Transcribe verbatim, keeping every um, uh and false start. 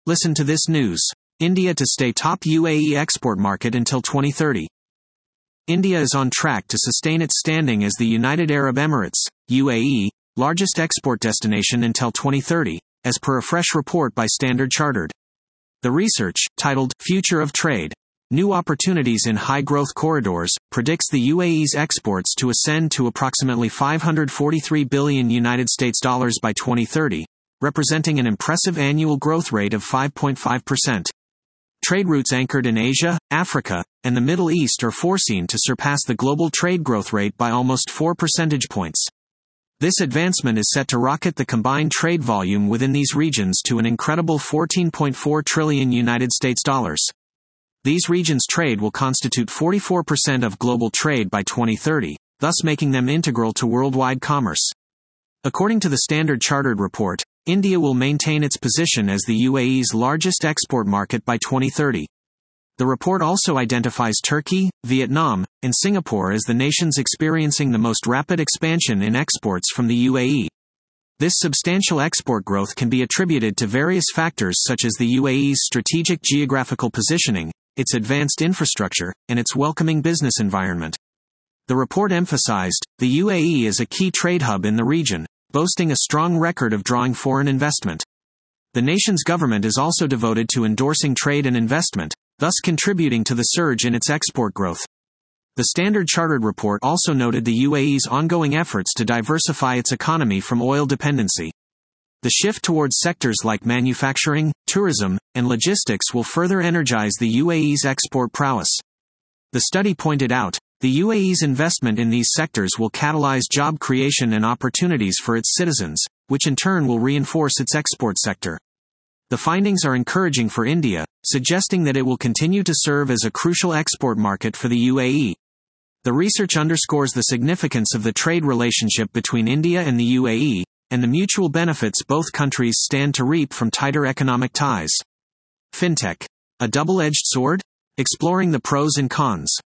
Listen to this news. India to stay top U A E export market until twenty thirty. India is on track to sustain its standing as the United Arab Emirates, U A E, largest export destination until twenty thirty, as per a fresh report by Standard Chartered. The research, titled Future of Trade: New Opportunities in High-Growth Corridors, predicts the U A E's exports to ascend to approximately five hundred forty-three billion United States dollars by twenty thirty, representing an impressive annual growth rate of five point five percent. Trade routes anchored in Asia, Africa, and the Middle East are foreseen to surpass the global trade growth rate by almost four percentage points. This advancement is set to rocket the combined trade volume within these regions to an incredible fourteen point four trillion United States dollars. These regions' trade will constitute forty-four percent of global trade by twenty thirty, thus making them integral to worldwide commerce. According to the Standard Chartered report, India will maintain its position as the U A E's largest export market by twenty thirty. The report also identifies Turkey, Vietnam, and Singapore as the nations experiencing the most rapid expansion in exports from the U A E. This substantial export growth can be attributed to various factors such as the U A E's strategic geographical positioning, its advanced infrastructure, and its welcoming business environment. The report emphasized, the U A E is a key trade hub in the region, boasting a strong record of drawing foreign investment. The nation's government is also devoted to endorsing trade and investment, thus contributing to the surge in its export growth. The Standard Chartered report also noted the U A E's ongoing efforts to diversify its economy from oil dependency. The shift towards sectors like manufacturing, tourism, and logistics will further energize the U A E's export prowess. The study pointed out, the U A E's investment in these sectors will catalyze job creation and opportunities for its citizens, which in turn will reinforce its export sector. The findings are encouraging for India, suggesting that it will continue to serve as a crucial export market for the U A E. The research underscores the significance of the trade relationship between India and the U A E, and the mutual benefits both countries stand to reap from tighter economic ties. Fintech. A double-edged sword? Exploring the pros and cons.